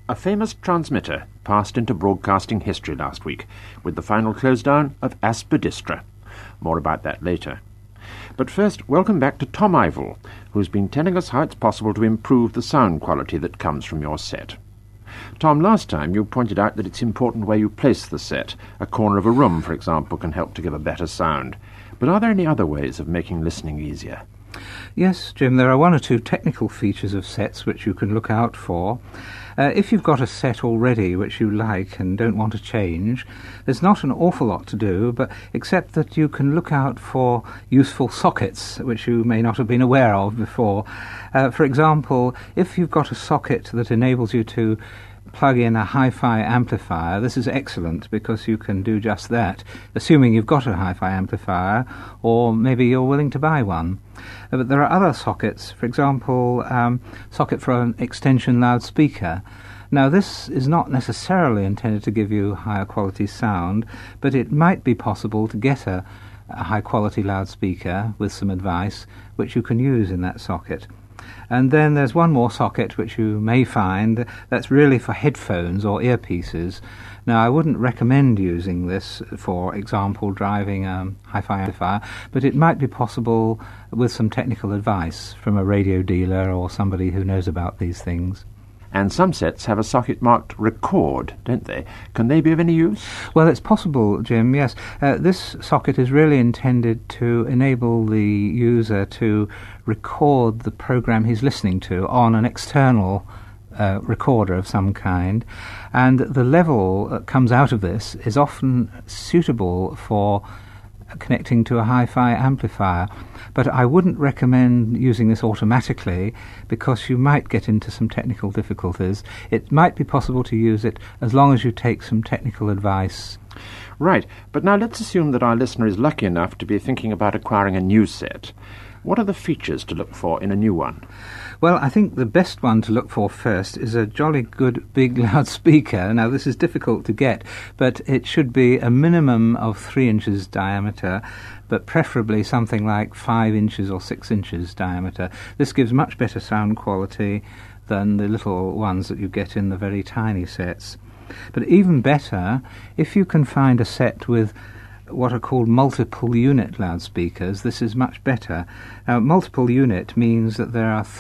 A famous transmitter passed into broadcasting history last week with the final close down of Aspidistra. More about that later. But first, welcome back to Tom Ivel, who's been telling us how it's possible to improve the sound quality that comes from your set. Tom, last time you pointed out that it's important where you place the set. A corner of a room, for example, can help to give a better sound. But are there any other ways of making listening easier? Yes, Jim, there are one or two technical features of sets which you can look out for. If you've got a set already which you like and don't want to change, there's not an awful lot to do, but except that you can look out for useful sockets which you may not have been aware of before. For example, if you've got a socket that enables you to plug in a hi-fi amplifier, this is excellent because you can do just that, assuming you've got a hi-fi amplifier, or maybe you're willing to buy one. But there are other sockets, for example, socket for an extension loudspeaker. Now, this is not necessarily intended to give you higher quality sound, but it might be possible to get a high-quality loudspeaker with some advice, which you can use in that socket. And then there's one more socket which you may find that's really for headphones or earpieces. Now, I wouldn't recommend using this, for example, driving a hi-fi amplifier, but it might be possible with some technical advice from a radio dealer or somebody who knows about these things. And some sets have a socket marked record, don't they? Can they be of any use? Well, it's possible, Jim, yes. This socket is really intended to enable the user to record the program he's listening to on an external recorder of some kind, and the level that comes out of this is often suitable for connecting to a hi-fi amplifier. But I wouldn't recommend using this automatically because you might get into some technical difficulties. It might be possible to use it as long as you take some technical advice. Right, but now let's assume that our listener is lucky enough to be thinking about acquiring a new set. What are the features to look for in a new one? Well, I think the best one to look for first is a jolly good big loudspeaker. Now, this is difficult to get, but it should be a minimum of 3 inches diameter, but preferably something like 5 inches or 6 inches diameter. This gives much better sound quality than the little ones that you get in the very tiny sets. But even better, if you can find a set with what are called multiple unit loudspeakers, this is much better. Now, multiple unit means that there are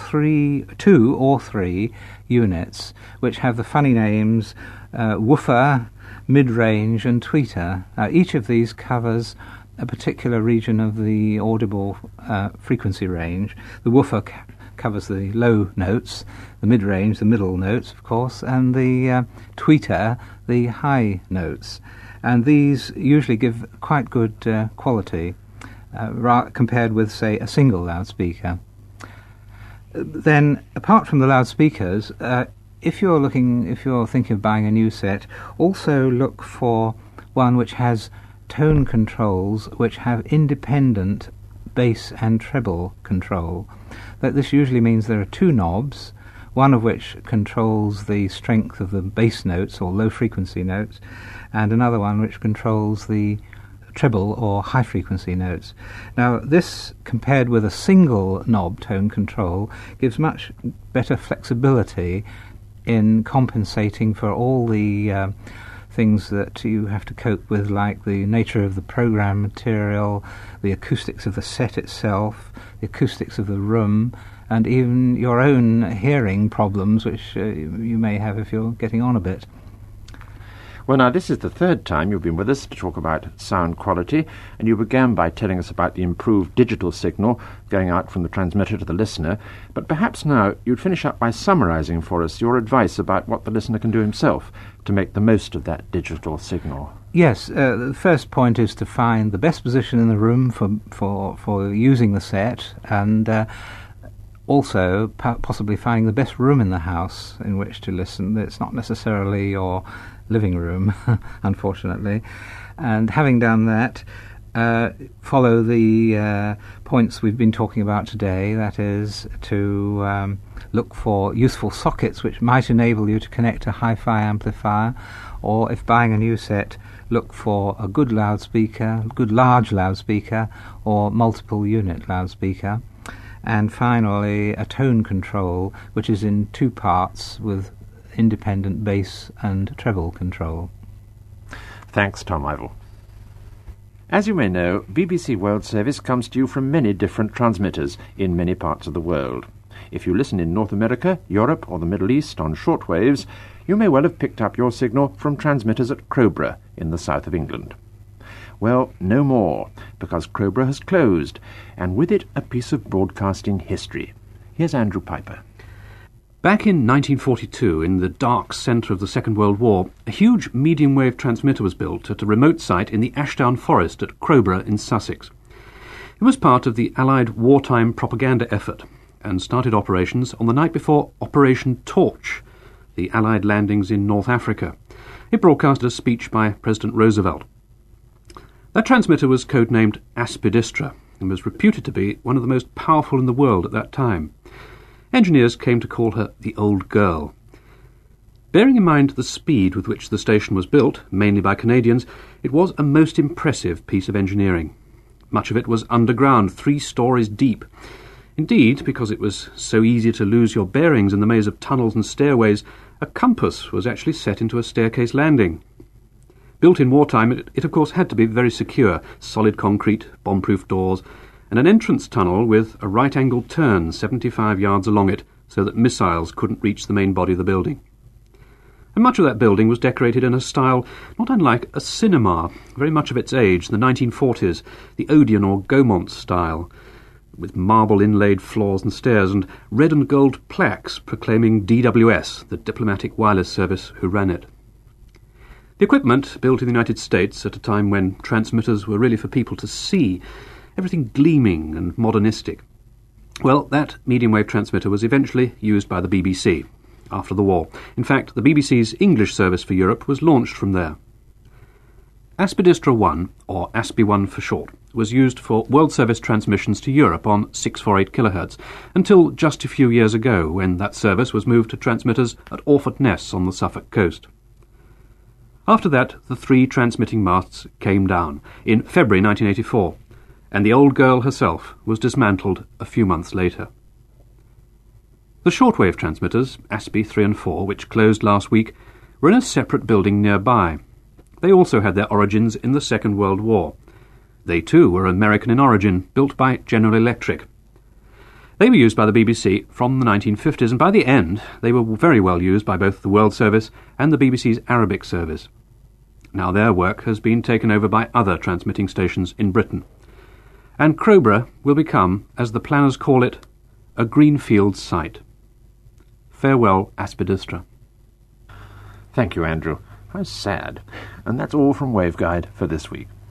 2 or 3 units which have the funny names woofer, mid-range and tweeter. Each of these covers a particular region of the audible frequency range. The woofer covers the low notes, the mid-range, the middle notes, of course, and the tweeter, the high notes. And these usually give quite good quality compared with, say, a single loudspeaker. Then, apart from the loudspeakers, if you're thinking of buying a new set, also look for one which has tone controls which have independent bass and treble control. This usually means there are 2 knobs, one of which controls the strength of the bass notes or low frequency notes, and another one which controls the treble or high frequency notes. Now, this, compared with a single knob tone control, gives much better flexibility in compensating for all the things that you have to cope with, like the nature of the program material, the acoustics of the set itself, the acoustics of the room, and even your own hearing problems, which you may have if you're getting on a bit. Well, now, this is the third time you've been with us to talk about sound quality, and you began by telling us about the improved digital signal going out from the transmitter to the listener, but perhaps now you'd finish up by summarising for us your advice about what the listener can do himself to make the most of that digital signal. Yes, the first point is to find the best position in the room for using the set, and also possibly finding the best room in the house in which to listen. It's not necessarily your living room, unfortunately. And having done that, follow the points we've been talking about today, that is to look for useful sockets which might enable you to connect a hi-fi amplifier, or if buying a new set, look for a good loudspeaker, good large loudspeaker, or multiple unit loudspeaker. And finally, a tone control, which is in 2 parts with independent bass and treble control. Thanks, Tom Ivel. As you may know, BBC World Service comes to you from many different transmitters in many parts of the world. If you listen in North America, Europe or the Middle East on shortwaves, you may well have picked up your signal from transmitters at Crowborough in the south of England. Well, no more, because Crowborough has closed, and with it a piece of broadcasting history. Here's Andrew Piper. Back in 1942, in the dark centre of the Second World War, a huge medium-wave transmitter was built at a remote site in the Ashdown Forest at Crowborough in Sussex. It was part of the Allied wartime propaganda effort and started operations on the night before Operation Torch, the Allied landings in North Africa. It broadcast a speech by President Roosevelt. That transmitter was codenamed Aspidistra and was reputed to be one of the most powerful in the world at that time. Engineers came to call her the Old Girl. Bearing in mind the speed with which the station was built, mainly by Canadians, it was a most impressive piece of engineering. Much of it was underground, 3 stories deep. Indeed, because it was so easy to lose your bearings in the maze of tunnels and stairways, a compass was actually set into a staircase landing. Built in wartime, it of course had to be very secure, solid concrete, bomb-proof doors, and an entrance tunnel with a right-angled turn 75 yards along it so that missiles couldn't reach the main body of the building. And much of that building was decorated in a style not unlike a cinema, very much of its age, the 1940s, the Odeon or Gaumont style, with marble inlaid floors and stairs and red and gold plaques proclaiming DWS, the Diplomatic Wireless Service, who ran it. The equipment, built in the United States at a time when transmitters were really for people to see, everything gleaming and modernistic. Well, that medium-wave transmitter was eventually used by the BBC after the war. In fact, the BBC's English service for Europe was launched from there. Aspidistra 1, or ASPI-1 for short, was used for World Service transmissions to Europe on 648 kHz until just a few years ago, when that service was moved to transmitters at Orford Ness on the Suffolk coast. After that, the 3 transmitting masts came down in February 1984, and the Old Girl herself was dismantled a few months later. The shortwave transmitters, ASPI 3 and 4, which closed last week, were in a separate building nearby. They also had their origins in the Second World War. They too were American in origin, built by General Electric. They were used by the BBC from the 1950s, and by the end they were very well used by both the World Service and the BBC's Arabic service. Now their work has been taken over by other transmitting stations in Britain. And Crowborough will become, as the planners call it, a greenfield site. Farewell, Aspidistra. Thank you, Andrew. How sad. And that's all from Waveguide for this week.